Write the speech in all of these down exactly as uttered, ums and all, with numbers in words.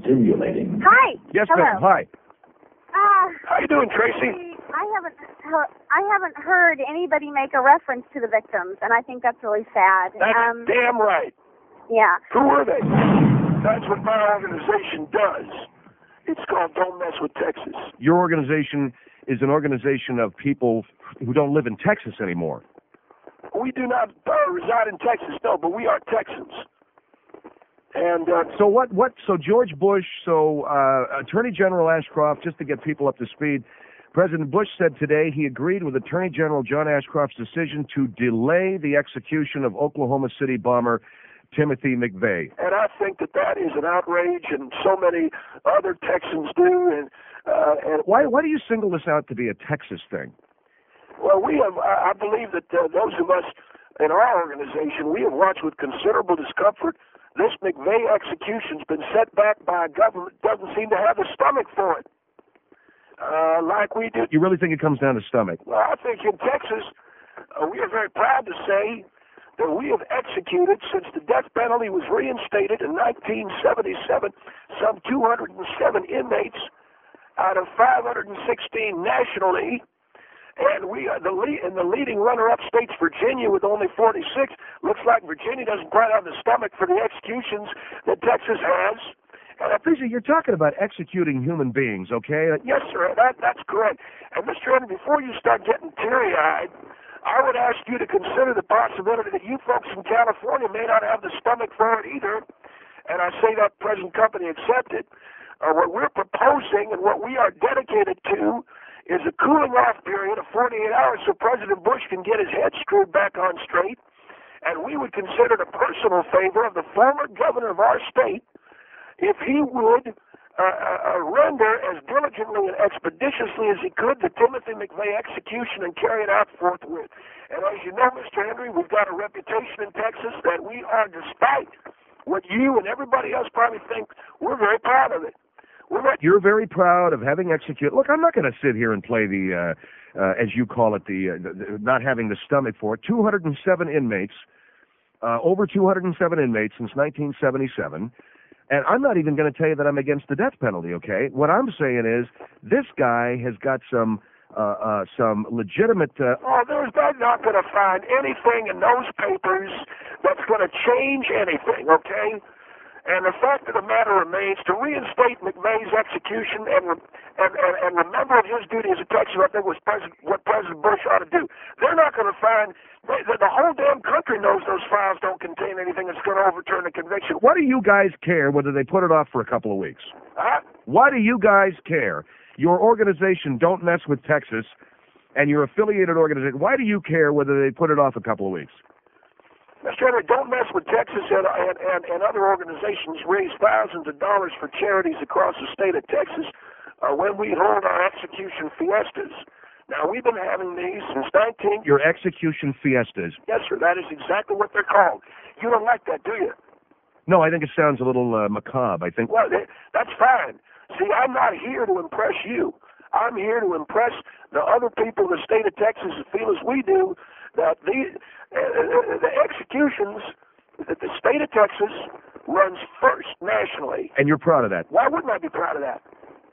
stimulating. Hi. Yes, Hello. ma'am. Hi. Uh, How you doing, Tracy? I haven't he- I haven't heard anybody make a reference to the victims, and I think that's really sad. That's um, damn right. yeah. Who were they? That's what my organization does. It's called Don't Mess with Texas. Your organization is an organization of people who don't live in Texas anymore. We do not uh, reside in Texas, no, but we are Texans. And uh, So what? What? So George Bush, so uh, Attorney General Ashcroft, just to get people up to speed, President Bush said today he agreed with Attorney General John Ashcroft's decision to delay the execution of Oklahoma City bomber Timothy McVeigh. and I think that that is an outrage, and so many other Texans do. And uh, and Why? Why do you single this out to be a Texas thing? well, we have. I I believe that uh, those of us in our organization, we have watched with considerable discomfort. This McVeigh execution's been set back by a government that doesn't seem to have the stomach for it, uh, like we do. You really think it comes down to stomach? Well, I think in Texas, uh, we are very proud to say that we have executed, since the death penalty was reinstated in nineteen seventy-seven, some two hundred seven inmates out of five hundred sixteen nationally. And we are the lead, and the leading runner-up state's Virginia with only forty-six. Looks like Virginia doesn't quite have the stomach for the executions that Texas has. And I Lisa, you're talking about executing human beings, okay? Yes, sir. That, that's correct. And Mister Henry, before you start getting teary-eyed, I would ask you to consider the possibility that you folks in California may not have the stomach for it either. And I say that present company accepted. Uh, what we're proposing and what we are dedicated to is a cooling-off period of forty-eight hours so President Bush can get his head screwed back on straight. And we would consider it a personal favor of the former governor of our state if he would uh, uh, render as diligently and expeditiously as he could the Timothy McVeigh execution and carry it out forthwith. And as you know, Mister Henry, we've got a reputation in Texas that we are, despite what you and everybody else probably think, we're very proud of it. We're very You're very proud of having executed. Look, I'm not going to sit here and play the, uh, uh, as you call it, the, uh, the, the not having the stomach for it. two hundred seven inmates, uh, over two hundred seven inmates since nineteen seventy-seven. And I'm not even going to tell you that I'm against the death penalty, okay? What I'm saying is this guy has got some uh, uh, some legitimate... Uh, Oh, there's they're not going to find anything in those papers that's going to change anything, okay? And the fact of the matter remains, to reinstate McVeigh's execution and re- and, and, and remember his duty as a Texan, I think was President, what President Bush ought to do. They're not going to find, they, the, the whole damn country knows those files don't contain anything that's going to overturn the conviction. Why do you guys care whether they put it off for a couple of weeks? Huh? Why do you guys care? Your organization, Don't Mess with Texas, and your affiliated organization, why do you care whether they put it off a couple of weeks? Mister Henry, Don't Mess with Texas and, and, and, and other organizations raise thousands of dollars for charities across the state of Texas uh, when we hold our execution fiestas. Now, we've been having these since nineteen... Your execution fiestas. Yes, sir, that is exactly what they're called. You don't like that, do you? No, I think it sounds a little uh, macabre. I think. Well, that- that's fine. See, I'm not here to impress you. I'm here to impress the other people in the state of Texas that feel as we do, that the, uh, the executions that the state of Texas runs first nationally. And you're proud of that. Why wouldn't I be proud of that?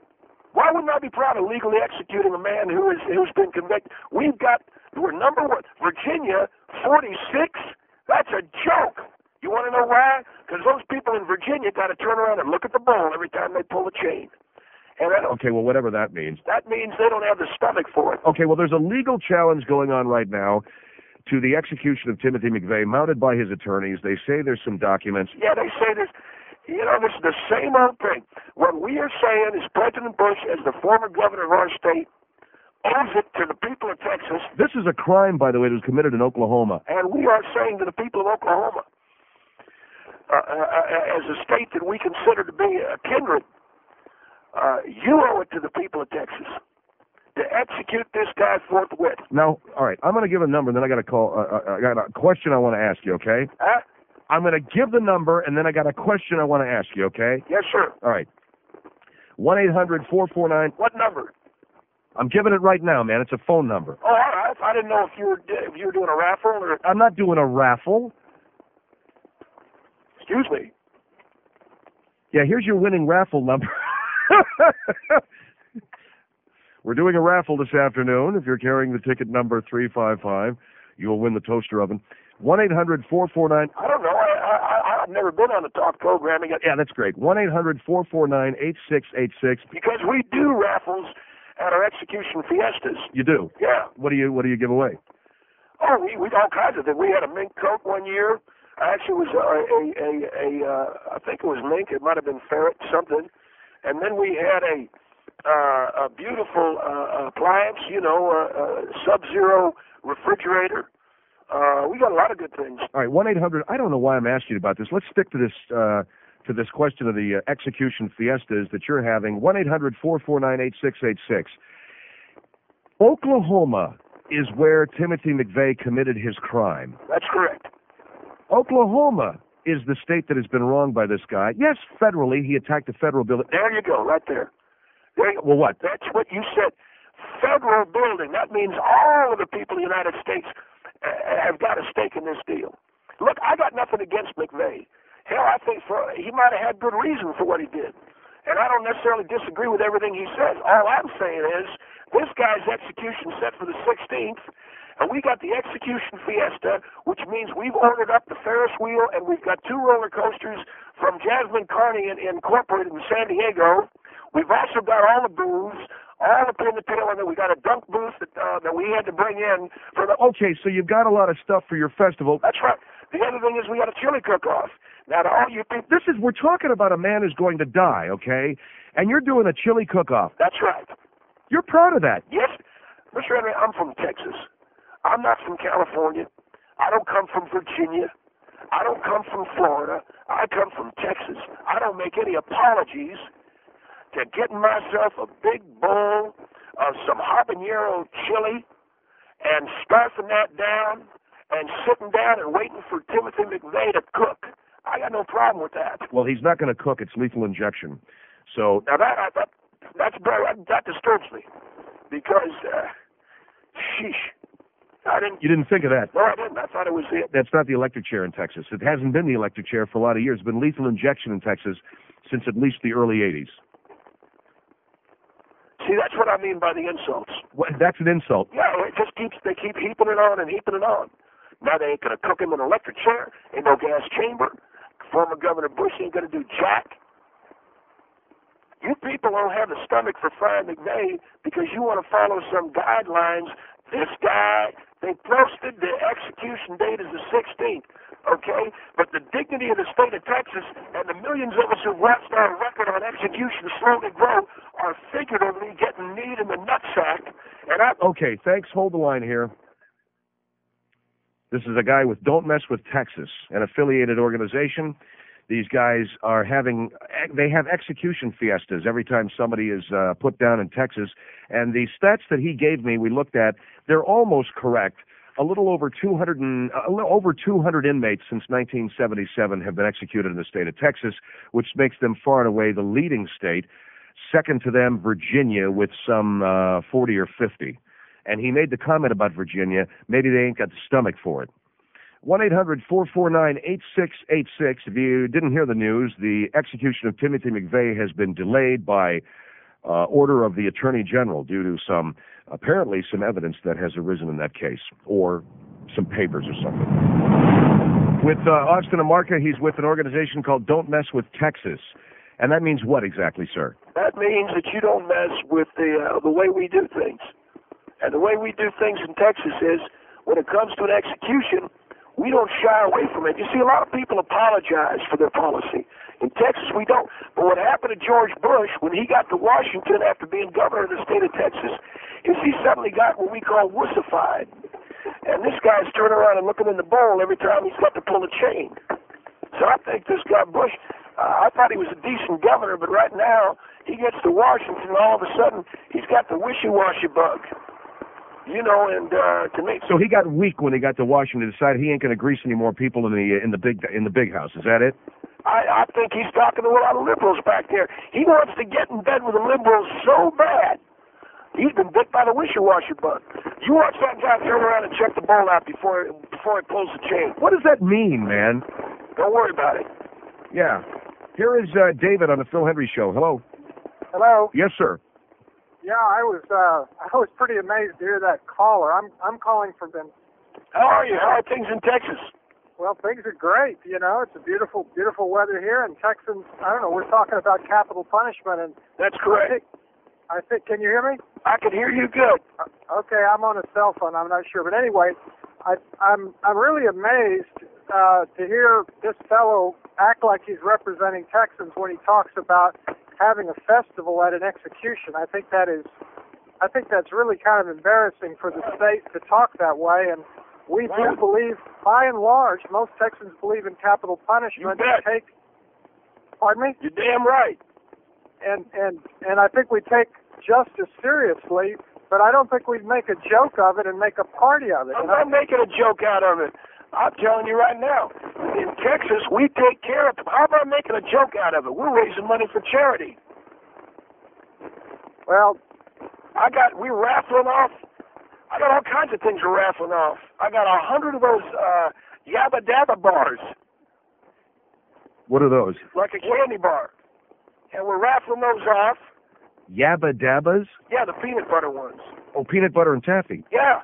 Why wouldn't I be proud of legally executing a man who is who's been convicted? We've got, we're number one. Virginia, forty-six? That's a joke. You want to know why? Because those people in Virginia got to turn around and look at the ball every time they pull a chain. And I don't, Okay, well, whatever that means. that means they don't have the stomach for it. Okay, well, there's a legal challenge going on right now to the execution of Timothy McVeigh, mounted by his attorneys. They say there's some documents. Yeah, they say this. You know, this is the same old thing. What we are saying is President Bush, as the former governor of our state, owes it to the people of Texas. This is a crime, by the way, that was committed in Oklahoma. And we are saying to the people of Oklahoma, uh, uh, as a state that we consider to be a kindred, uh, you owe it to the people of Texas to execute this guy forthwith. Now, all right, I'm going to give a number, and then I got a call. Uh, I got a question I want to ask you. Okay? Huh? I'm going to give the number, and then I got a question I want to ask you. Okay? Yes, sir. All right. One eight hundred four four nine. What number? I'm giving it right now, man. It's a phone number. Oh, all right. I didn't know if you were if you were doing a raffle or. I'm not doing a raffle. Excuse me. Yeah, here's your winning raffle number. We're doing a raffle this afternoon. If you're carrying the ticket number three five five, you'll win the toaster oven. one eight hundred four four nine. I don't know. I, I, I've never been on the talk programming. Yeah, that's great. one eight hundred four four nine eight six eight six. Because we do raffles at our execution fiestas. You do? Yeah. What do you What do you give away? Oh, we we all kinds of things. We had a mink coat one year. Actually, it was a a a, a uh, I think it was mink. It might have been ferret something. And then we had a uh, a beautiful uh, appliance. You know, a, a Sub-Zero refrigerator. Uh, we got a lot of good things. All right, one eight hundred. I don't know why I'm asking you about this. Let's stick to this uh, to this question of the uh, execution fiestas that you're having. one eight hundred four four nine eight six eight six. Oklahoma is where Timothy McVeigh committed his crime. That's correct. Oklahoma is the state that has been wronged by this guy. Yes, federally, he attacked a federal building. There you go, right there. There you go. Well, what? That's what you said. Federal building. That means all of the people in the United States uh, have got a stake in this deal. Look, I got nothing against McVeigh. Hell, I think for, he might have had good reason for what he did. And I don't necessarily disagree with everything he says. All I'm saying is this guy's execution set for the sixteenth, and we got the execution fiesta, which means we've ordered up the Ferris wheel, and we've got two roller coasters from Jasmine Carney Incorporated in San Diego. We've also got all the booze, all the pin the tail, and then we got a dunk booth that, uh, that we had to bring in for the... Okay, so you've got a lot of stuff for your festival. That's right. The other thing is we got a chili cook-off. Now, to all you people... This is, we're talking about a man who's going to die, okay? And you're doing a chili cook-off. That's right. You're proud of that. Yes. Mister Henry, I'm from Texas. I'm not from California. I don't come from Virginia. I don't come from Florida. I come from Texas. I don't make any apologies to getting myself a big bowl of some habanero chili and scarfing that down and sitting down and waiting for Timothy McVeigh to cook. I got no problem with that. Well, he's not going to cook. It's lethal injection. So now that, that that's that, that disturbs me because, uh, sheesh, I didn't. You didn't think of that? No, I didn't. I thought it was it. That's not the electric chair in Texas. It hasn't been the electric chair for a lot of years. It's been lethal injection in Texas since at least the early eighties. See, that's what I mean by the insults. What, that's an insult. Yeah, it just keeps they keep heaping it on and heaping it on. Now they ain't gonna cook him in an electric chair. Ain't no gas chamber. Former Governor Bush ain't gonna do jack. You people don't have the stomach for frying McVeigh because you want to follow some guidelines. This guy, they posted the execution date as the sixteenth, okay? But the dignity of the state of Texas and the millions of us who've watched our record on execution slowly grow are figuratively getting kneed in the nutsack. And I... Okay, thanks. Hold the line here. This is a guy with Don't Mess with Texas, an affiliated organization. These guys are having, they have execution fiestas every time somebody is uh, put down in Texas. And the stats that he gave me, we looked at, they're almost correct. A little over two hundred and, a little over two hundred inmates since nineteen seventy-seven have been executed in the state of Texas, which makes them far and away the leading state. Second to them, Virginia, with some uh, forty or fifty. And he made the comment about Virginia, maybe they ain't got the stomach for it. one eight hundred four four nine eight six eight six. If you didn't hear the news, the execution of Timothy McVeigh has been delayed by uh, order of the Attorney General due to some, apparently some evidence that has arisen in that case, or some papers or something. With uh, Austin Amarca, he's with an organization called Don't Mess with Texas. And that means what exactly, sir? That means that you don't mess with the uh, the way we do things. And the way we do things in Texas is, when it comes to an execution, we don't shy away from it. You see, a lot of people apologize for their policy. In Texas, we don't. But what happened to George Bush when he got to Washington after being governor of the state of Texas is he suddenly got what we call wussified. And this guy's turning around and looking in the bowl every time he's got to pull a chain. So I think this guy Bush, uh, I thought he was a decent governor, but right now he gets to Washington and all of a sudden he's got the wishy-washy bug. You know, and uh, to make so he got weak when he got to Washington. Decided he ain't going to grease any more people in the in the big in the big house. Is that it? I, I think he's talking to a lot of liberals back there. He wants to get in bed with the liberals so bad. He's been bit by the wishy-washy bug. You watch that guy turn around and check the bowl out before before he pulls the chain. What does that mean, man? Don't worry about it. Yeah. Here is uh, David on the Phil Hendry Show. Hello. Hello. Yes, sir. Yeah, I was uh, I was pretty amazed to hear that caller. I'm I'm calling from Ben. How are you? How are things in Texas? Well, things are great. You know, it's a beautiful, beautiful weather here, and Texans. I don't know. We're talking about capital punishment, and That's correct. I think, I think. Can you hear me? I can hear you good. Uh, okay, I'm on a cell phone. I'm not sure, but anyway, I, I'm I'm really amazed uh, to hear this fellow act like he's representing Texans when he talks about having a festival at an execution. I think that is, I think that's really kind of embarrassing for the state to talk that way. And we do believe, by and large, most Texans believe in capital punishment. You bet. Take, pardon me? You're damn right. And and and I think we take justice seriously, but I don't think we'd make a joke of it and make a party of it. I'm And I not making a joke out of it. I'm telling you right now, in Texas, we take care of them. How about making a joke out of it? We're raising money for charity. Well, I got, we're raffling off. I got all kinds of things we're raffling off. I got a hundred of those uh, Yabba Dabba bars, What are those? like a candy bar. And we're raffling those off. Yabba Dabbas? Yeah, the peanut butter ones. Oh, peanut butter and taffy. Yeah.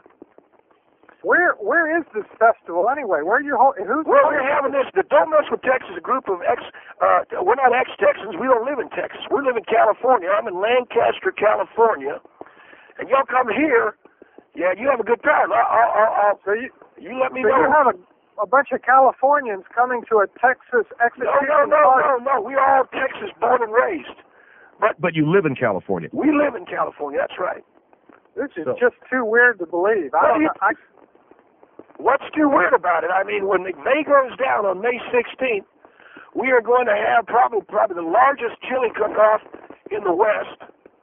where where is this festival anyway? Where are you? Ho- who's? Well, we're having this, the Don't Mess with Texas, a group of ex, uh, we're not ex-Texans. We don't live in Texas. We live in California. I'm in Lancaster, California. And y'all come here. Yeah, you have a good time. I'll, I'll, I'll, So you, you let me so know. you have a, a bunch of Californians coming to a Texas No, execution no, no, party. no, no. We're all Texas born and raised. But But you live in California. we live in California. That's right. This is So- just too weird to believe. I Well, don't you- know. I, What's too weird about it? I mean, when McVeigh goes down on May sixteenth, we are going to have probably probably the largest chili cook-off in the West.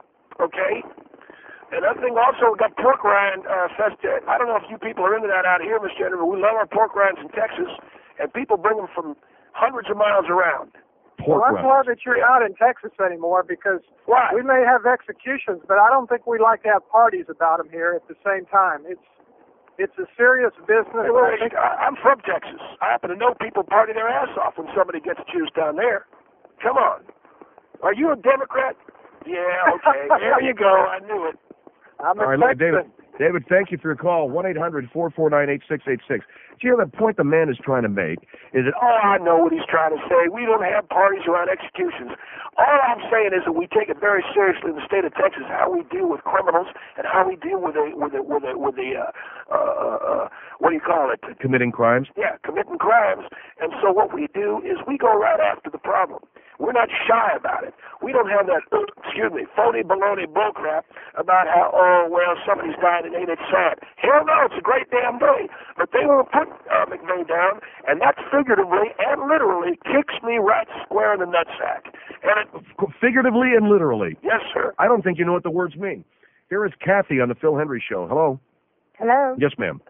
Okay? And I think also we got pork rind uh, fest. I don't know if you people are into that out here, Miss Jennifer. We love our pork rinds in Texas, and people bring them from hundreds of miles around. Pork well, I'm rinds. glad that you're Yeah. not in Texas anymore because Why? we may have executions, but I don't think we like to have parties about them here at the same time. It's it's a serious business. Hey, well, I think- I- I'm from Texas. I happen to know people party their ass off when somebody gets juice down there. Come on. Are you a Democrat? Yeah, okay. There you go. I knew it. I'm a All right, look, Texan. David. David, thank you for your call. one eight hundred four four nine eight six eight six. Do you know the point the man is trying to make is that, Oh, I know what he's trying to say. We don't have parties around executions. All I'm saying is that we take it very seriously in the state of Texas how we deal with criminals and how we deal with a with a with a with the uh, uh, uh, what do you call it? committing crimes? Yeah, committing crimes. And so what we do is we go right after the problem. We're not shy about it. We don't have that, excuse me, phony baloney bullcrap about how, oh, well, somebody's died and ain't it sad. Hell no, it's a great damn day. But they will put uh, McVeigh down, and that figuratively and literally kicks me right square in the nutsack. And it, Figuratively and literally. yes, sir. I don't think you know what the words mean. Here is Kathy on the Phil Hendry Show. Hello? Hello. Yes, ma'am.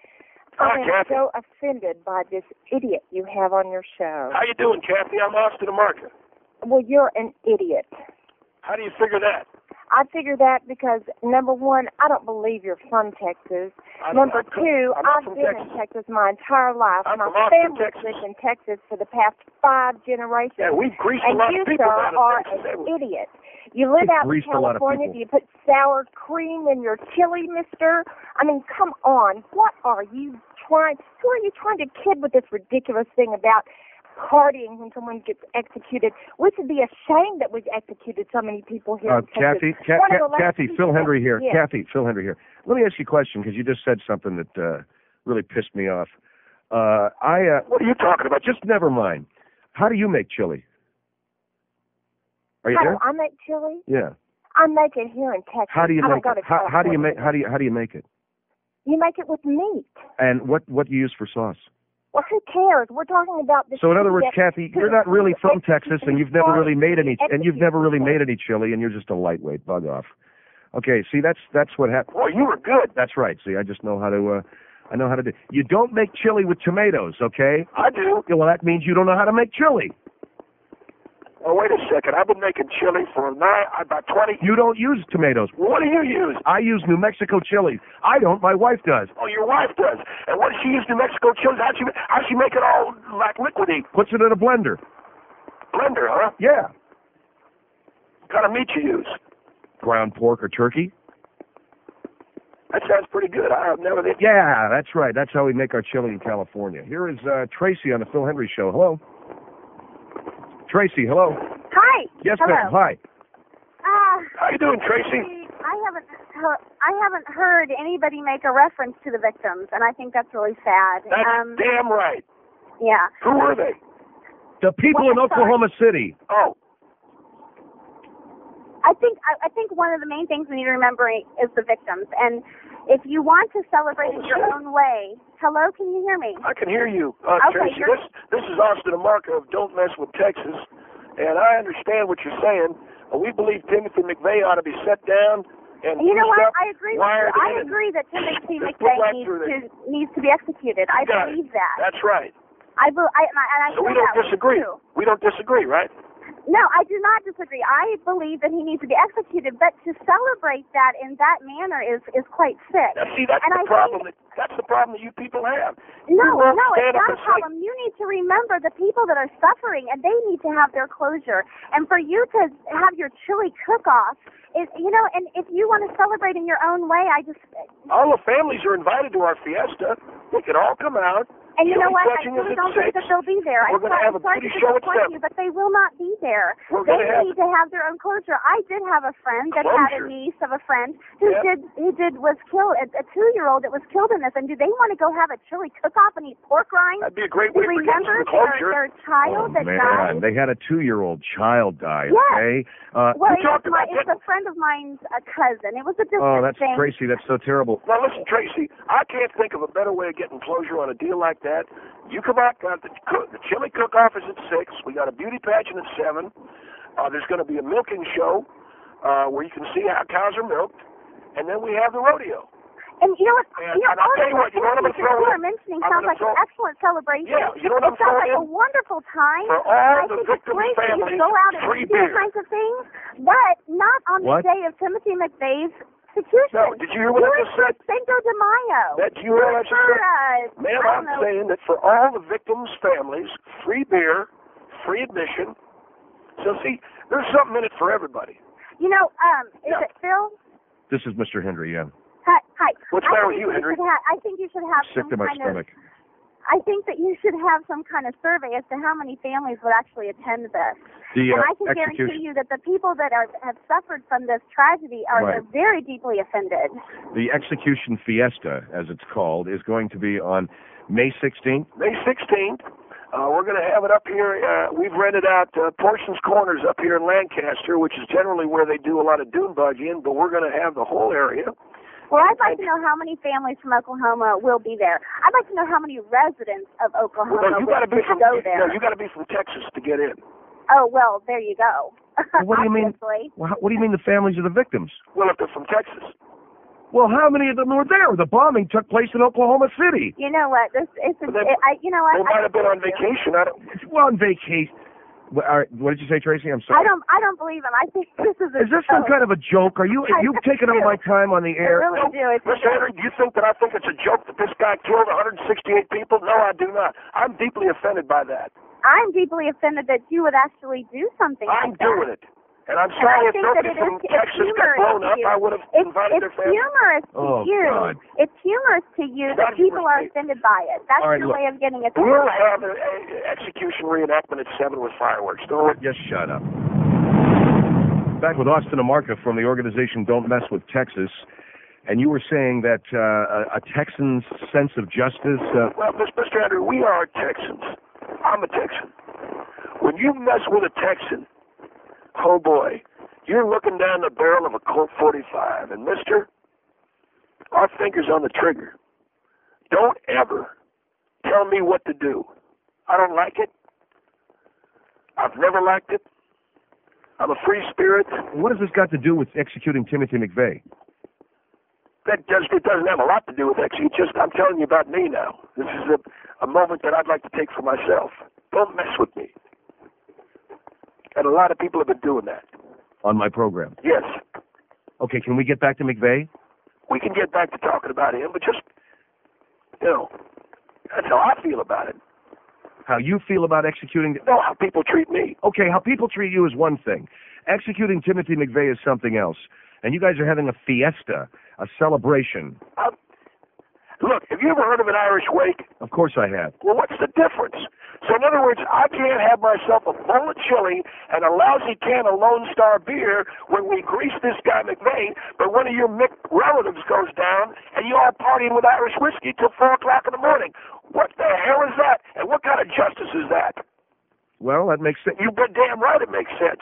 Hi, I'm Kathy. so offended by this idiot you have on your show. How you doing, Kathy? I'm Austin Amarca. Well, you're an idiot. How do you figure that? I figure that because, number one, I don't believe you're from Texas. I'm, Number I'm, two, I'm not I've from been Texas. in Texas my entire life. I'm my from Austin, family's Texas. lived in Texas for the past five generations. Yeah, we've greased a and lot you, of people sir, down in are Texas. They an were- idiot. You live We've out in greased a lot of California. people. Do you put sour cream in your chili, mister? I mean, come on. What are you trying? Who are you trying to kid with this ridiculous thing about partying when someone gets executed? We should be ashamed that we've executed so many people here Uh, in Texas. Kathy, Ca- One of Ca- the last Kathy, people Phil that- Hendry here. Yes. Kathy, Phil Hendry here. Let me ask you a question because you just said something that uh, really pissed me off. Uh, I uh, What are you talking about? just never mind. How do you make chili? Are you How there? do I make chili? Yeah. I make it here in Texas. How do you I don't make go it? to How, how do you California. make? How do you how do you make it? You make it with meat. And what what do you use for sauce? Well, who cares? We're talking about the So in other words, chili that- Kathy, you're not really from Texas, and you've never really made any, and you've never really made any chili, and you're just a lightweight. Bug off. Okay, see, that's that's what happened. Boy, you were good. That's right. See, I just know how to. Uh, I know how to do. You don't make chili with tomatoes, okay? I do. Yeah, well, that means you don't know how to make chili. Oh, wait a second. I've been making chili for nine, about twenty. You don't use tomatoes. What do you use? I use New Mexico chili. I don't. My wife does. Oh, your wife does. And what does she use New Mexico chili? How'd she, how'd she make it all like liquidy? Puts it in a blender. blender, huh? Yeah. What kind of meat you use? Ground pork or turkey? That sounds pretty good. I've never... Yeah, that's right. That's how we make our chili in California. Here is uh, Tracy on the Phil Hendry Show. Hello. Tracy, hello. Hi. Yes, Hello. ma'am. Hi. Uh, How you doing, Tracy? I haven't he- I haven't heard anybody make a reference to the victims, and I think that's really sad. That's um, damn right. yeah. Who were they? The people Well, in I'm sorry. Oklahoma City. Oh, I think I, I think one of the main things we need to remember is the victims, and if you want to celebrate it your own way, hello, can you hear me? I can hear you, uh, Okay, Tracy. you're- This this is Austin Amarca of Don't Mess with Texas, and I understand what you're saying. Uh, we believe Timothy McVeigh ought to be set down and You know fused what? up, I agree with you. wired I in, agree that Timothy Just put McVeigh right needs through to there. needs to be executed. I You got believe it. that. That's right. I, be, I and I, and I So feel we don't that way, disagree. too. We don't disagree, right? No, I do not disagree. I believe that he needs to be executed, but to celebrate that in that manner is is quite sick. Now, see, that's And the I problem. think- That, that's the problem that you people have. No, You won't no, stand it's up not a and say, problem. You need to remember the people that are suffering, and they need to have their closure. And for you to have your chili cook-off, is you know, and if you want to celebrate in your own way, I just all the families are invited to our fiesta. They can all come out. and you know Chili what? I touching is really at don't think six. that they'll be there. We're I'm gonna sorry, have a I'm sorry beauty to show at disappoint seven. you, but they will not be there. We're They gonna have need to have their own closure. I did have a friend that had Closure. a niece of a friend who Yeah. did who did was killed a, a two year old that was killed in this. And do they want to go have a chili cook off and eat pork rinds? That'd be a great To way for getting remember some closure. their, their child Oh, that man. died. They had a two-year-old child die, Yes. okay? Uh, Well, We it was talked my, about it's getting- a friend of mine's a cousin. It was a distant oh, that's thing. Tracy. That's so terrible. Now listen, Tracy, I can't think of a better way of getting closure on a deal like that. You come out, got the, cook, the chili cook-off is at six. We got a beauty pageant at seven. Uh, there's going to be a milking show uh, where you can see how cows are milked, and then we have the rodeo. And you know what? And- you know, and I'll all tell of you what, the you know what I'm things gonna throw you in? are mentioning I'm sounds gonna like throw- an excellent celebration. Yeah, you know what it I'm sounds throwing like in? a wonderful time. For all I the think it's victims' great that families, you go out and free do beer. those kinds of things, but not on What? the day of Timothy McVeigh's execution. No, did you hear what I Do it just for said? Cinco de Mayo. That you hear what I just For, said? uh, Ma'am, I don't I'm know. saying that for all the victims' families, free beer, free admission. So see, there's something in it for everybody. You know, um, is Yeah. it Phil? This is Mister Hendry, yeah. Hi. hi. What's I the matter think with you, Henry? should ha- I think you should have Sick some to my kind stomach. of. I think that you should have some kind of survey as to how many families would actually attend this. The and uh, I can guarantee execution, you that the people that are have suffered from this tragedy are Right. very deeply offended. the execution fiesta, as it's called, is going to be on May sixteenth. May sixteenth, uh, we're going to have it up here. Uh, we've rented out uh, Portions Corners up here in Lancaster, which is generally where they do a lot of dune buggying, but we're going to have the whole area. Well, I'd like to know how many families from Oklahoma will be there. I'd like to know how many residents of Oklahoma Well, no, you will got to be from go there. no, you got to be from Texas to get in. Oh, well, there you go. Well, what do you mean? Obviously. Well, how, what do you mean the families of the victims? Well, if they're from Texas. Well, how many of them were there? The bombing took place in Oklahoma City. You know what? This it's a, Well, they- it, I, you know what? They I might have been on believe you. vacation. I don't. Well, on vacation. Well, all right, what did you say, Tracy? I'm sorry. I don't. I don't believe him. I think this is a Is this some joke. kind of a joke? Are you I you've taken up do. my time on the I air? really do. It's a Mister Henry, do you think that I think it's a joke that this guy killed one hundred sixty-eight people? No, I do not. I'm deeply offended by that. I'm deeply offended that you would actually do something I'm like that. doing it. And I'm And sorry I if think that nobody it from is, it's Texas got humorous blown to up. you. I would have It's, invited it's their family. humorous to Oh, you. God. It's humorous to you It's that not people are humorous. offended by it. That's All right, your look. way of getting We'll attention. have an execution reenactment at seven with fireworks. Don't worry. Just shut up. Back with Austin Amarca from the organization Don't Mess with Texas. And you were saying that uh, a, a Texan's sense of justice... Uh, Well, Mister Andrew, we are Texans. I'm a Texan. When you mess with a Texan, oh boy, you're looking down the barrel of a Colt forty-five. And mister, our finger's on the trigger. Don't ever tell me what to do. I don't like it. I've never liked it. I'm a free spirit. what has this got to do with executing Timothy McVeigh? That just it doesn't have a lot to do with it. It's just I'm telling you about me now. This is a, a moment that I'd like to take for myself. Don't mess with me. And a lot of people have been doing that. On my program. Yes, Okay, can we get back to McVeigh? we can get back to talking about him, but just, you know, that's how I feel about it. How you feel about executing... No, how people treat me. Okay, how people treat you is one thing. Executing Timothy McVeigh is something else. And you guys are having a fiesta, a celebration. Uh, look, have you ever heard of an Irish wake? Of course I have. Well, what's the difference? So in other words, I can't have myself a bowl of chili and a lousy can of Lone Star beer when we grease this guy McVeigh, but one of your Mick relatives goes down and you all partying with Irish whiskey till four o'clock in the morning. What the hell is that? And what kind of justice is that? Well, that makes sense. You've been damn right it makes sense.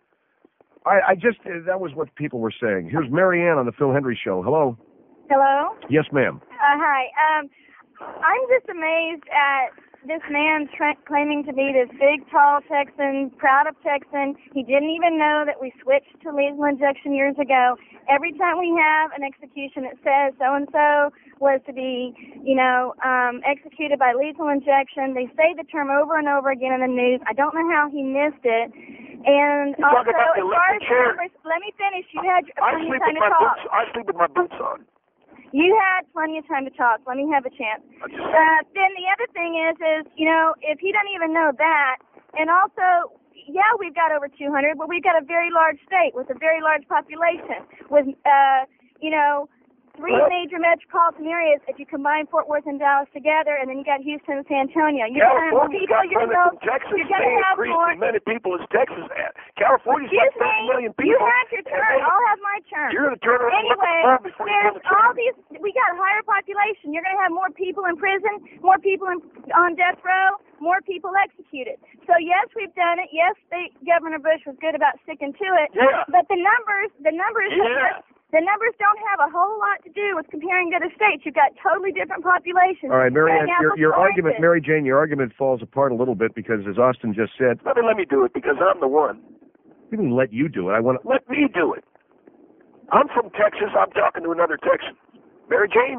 I, I just, uh, that was what people were saying. Here's Marianne on the Phil Hendry Show. Hello? Hello? Yes, ma'am. Uh, hi. Um, I'm just amazed at this man tra- claiming to be this big, tall Texan, proud of Texan. He didn't even know that we switched to lethal injection years ago. Every time we have an execution, it says so-and-so was to be, you know, um, executed by lethal injection. They say the term over and over again in the news. I don't know how he missed it. And you also, about the as far as chair. numbers, let me finish. You had I plenty sleep of time with to my talk. boots. I sleep with my boots on. You had plenty of time to talk. Let me have a chance. Uh, then the other thing is, is you know, if he doesn't even know that, and also, yeah, we've got over two hundred, but we've got a very large state with a very large population, with, uh, you know, three What? major metropolitan areas. If you combine Fort Worth and Dallas together, and then you got Houston and San Antonio, you're going to have more California's people. got You're going plenty to from Texas. you're going They to have increased more. as many people as Texas had. California's got Excuse thirty million me. people. You had your turn. and they- I'll have my turn. You're the turner and look at the Anyway, phone before you there's pull the all trigger. these. We got a higher population. You're going to have more people in prison, more people in, on death row, more people executed. So yes, we've done it. Yes, they, Governor Bush was good about sticking to it. Yeah. But the numbers, the numbers, Yeah. the numbers don't have a whole lot to do with comparing to other states. You've got totally different populations. All right, Marianne, Comparing your, apples your to argument, oranges. Mary Jane, your argument falls apart a little bit because, as Austin just said, Let me let me do it because I'm the one. I didn't let you do it. I want to... Let me do it. I'm from Texas. I'm talking to another Texan. Mary Jane,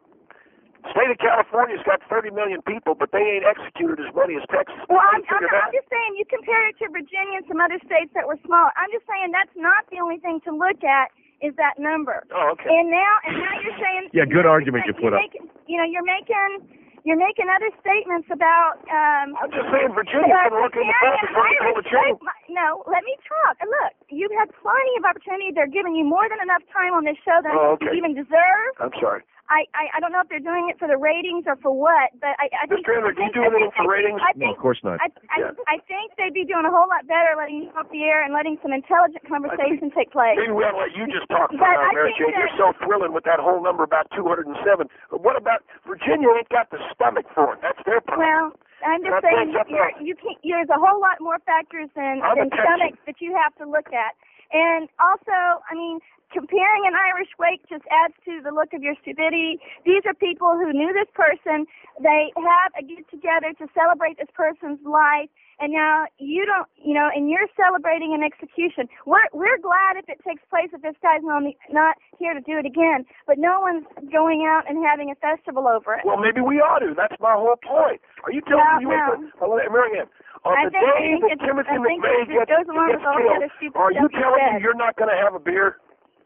state of California's got thirty million people, but they ain't executed as many as Texas. Well, Can I'm, you I'm, figure I'm that? just saying you compare it to Virginia and some other states that were smaller. I'm just saying that's not the only thing to look at is that number. Oh, okay. And now, and now you're saying Yeah, good you're argument you saying- put you're up. Making, you know, you're making you're making other statements about. Um, I'm just saying Virginia's uh, going to look in the phone comparing an before you pull the Irish chain. state- No, let me talk. And look, you've had plenty of opportunity. They're giving you more than enough time on this show that Oh, you okay. even deserve. I'm sorry. I, I I don't know if they're doing it for the ratings or for what, but I I think. Mister Henry, I do you think- do I anything think for they- ratings? I No, think of course not. I, I, Yeah. I think they'd be doing a whole lot better letting you off the air and letting some intelligent conversation take place. Maybe we ought to let you just talk for But now, I Mary think Jane. You're that- so thrilling with that whole number about two hundred seven. But what about Virginia ain't got the stomach for it? That's their problem. Well, I'm just That's saying right, you're, that's you can't. There's a whole lot more factors than, I'm a than Texan. stomachs that you have to look at, and also, I mean, comparing an Irish wake just adds to the look of your stupidity. These are people who knew this person. They have a get together to celebrate this person's life, and now you don't, you know, and you're celebrating an execution. We're we're glad if it takes place if this guy's not not here to do it again, but no one's going out and having a festival over it. Well, maybe we ought to. That's my whole point. Are you telling No, me you ain't no. gonna- Well, Mary Ann, on I the think- I day think that it's- Timothy I think McVeigh it gets, goes along gets with all the killed, other stupid are you stuff you telling me said. you're not going to have a beer?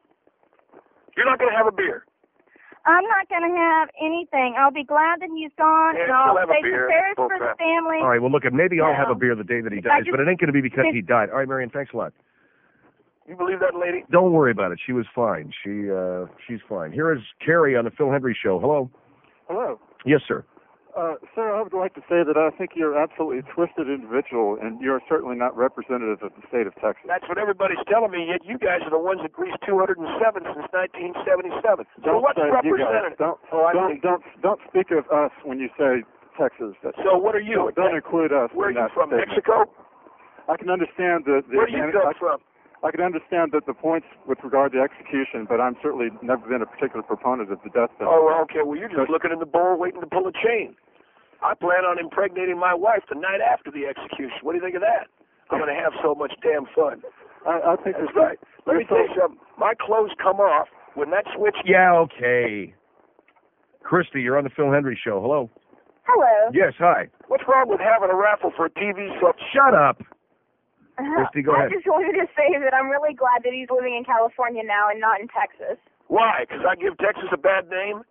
You're not going to have a beer. I'm not going to have anything. I'll be glad that he's gone, Yeah, and I'll still have a say beer. some prayers Bull for the crap. family. All right, well, look, maybe I'll have a No. beer the day that he I dies, just- but it ain't going to be because it- he died. All right, Marianne, thanks a lot. You believe that, lady? Don't worry about it. She was fine. She uh, She's fine. Here is Carrie on the Phil Hendry Show. Hello. Hello. Yes, sir. Uh, sir, I would like to say that I think you're absolutely a twisted individual, and you're certainly not representative of the state of Texas. That's what everybody's telling me, yet you guys are the ones that greased two hundred seven since nineteen seventy-seven. So Don't what's say you guys. representative? Don't, Oh, I don't, see. don't, don't speak of us when you say Texas. That, So what are you? don't, don't include us Where are in you that from, statement. Mexico? I can understand the, the Where do you advantage- come I, from? I can understand that the points with regard to execution, but I'm certainly never been a particular proponent of the death penalty. Oh, well, okay. Well, you're just looking in the bowl waiting to pull a chain. I plan on impregnating my wife the night after the execution. What do you think of that? I'm going to have so much damn fun. I, I think That's there's right. Let me there's tell you so- something. My clothes come off when that switch... Yeah, okay. Christy, you're on the Phil Hendry Show. Hello. Hello. Yes, hi. What's wrong with having a raffle for a T V set? Shut up. Christy, go I ahead. just wanted to say that I'm really glad that he's living in California now and not in Texas. Why? Because I give Texas a bad name?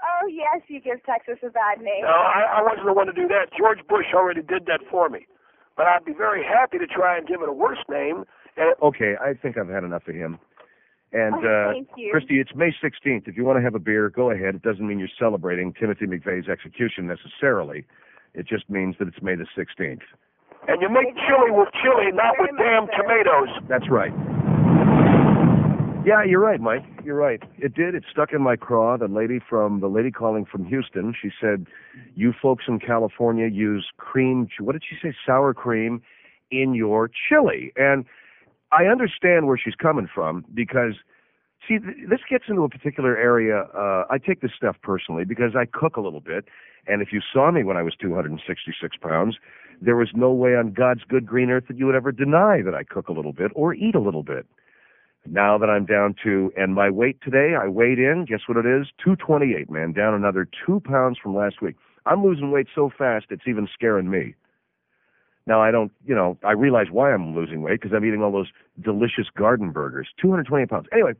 Oh, yes, you give Texas a bad name. No, I, I wasn't the one to do that. George Bush already did that for me. But I'd be very happy to try and give it a worse name. And Okay, I think I've had enough of him. And, Oh, uh, thank you. Christy, it's May sixteenth. If you want to have a beer, go ahead. It doesn't mean you're celebrating Timothy McVeigh's execution necessarily. It just means that it's May the sixteenth. And you make chili with chili, not with damn tomatoes. That's right. Yeah, you're right, Mike. You're right. It did. It stuck in my craw. The lady from the lady calling from Houston, she said, "You folks in California use cream. What did she say? Sour cream in your chili." And I understand where she's coming from because, see, th- this gets into a particular area. Uh, I take this stuff personally because I cook a little bit, and if you saw me when I was two hundred sixty-six pounds, there was no way on God's good green earth that you would ever deny that I cook a little bit or eat a little bit. Now that I'm down to, and my weight today, I weighed in, guess what it is? two twenty-eight, man, down another two pounds from last week. I'm losing weight so fast, it's even scaring me. Now, I don't, you know, I realize why I'm losing weight, because I'm eating all those delicious garden burgers. two hundred twenty-eight pounds. Anyway,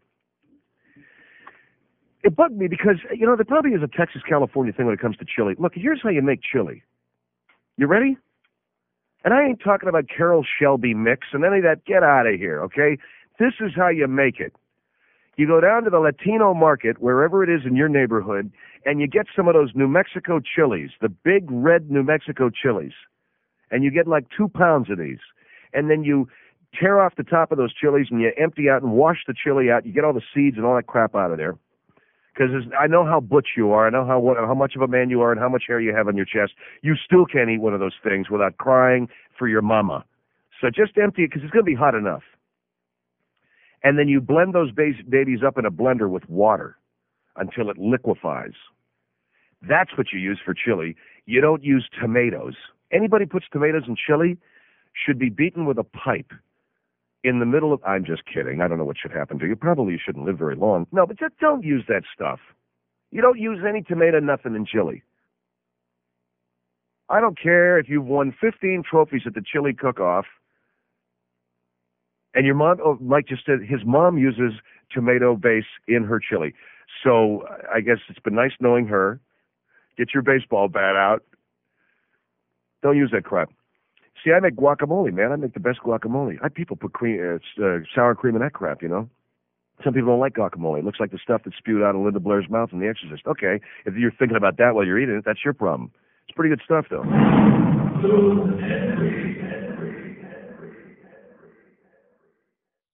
it bugged me because, you know, there probably is a Texas-California thing when it comes to chili. Look, here's how you make chili. You ready? And I ain't talking about Carol Shelby mix and any of that. Get out of here, okay? This is how you make it. You go down to the Latino market, wherever it is in your neighborhood, and you get some of those New Mexico chilies, the big red New Mexico chilies. And you get like two pounds of these. And then you tear off the top of those chilies and you empty out and wash the chili out. You get all the seeds and all that crap out of there. Because I know how butch you are. I know how how much of a man you are and how much hair you have on your chest. You still can't eat one of those things without crying for your mama. So just empty it because it's going to be hot enough. And then you blend those babies up in a blender with water until it liquefies. That's what you use for chili. You don't use tomatoes. Anybody puts tomatoes in chili should be beaten with a pipe in the middle of... I'm just kidding. I don't know what should happen to you. Probably you shouldn't live very long. No, but just don't use that stuff. You don't use any tomato nothing in chili. I don't care if you've won fifteen trophies at the chili cook-off, and your mom, oh, Mike just said his mom uses tomato base in her chili. So I guess it's been nice knowing her. Get your baseball bat out. Don't use that crap. See, I make guacamole, man. I make the best guacamole. I people put cream, uh, uh, sour cream in that crap, you know. Some people don't like guacamole. It looks like the stuff that's spewed out of Linda Blair's mouth in The Exorcist. Okay, if you're thinking about that while you're eating it, that's your problem. It's pretty good stuff, though.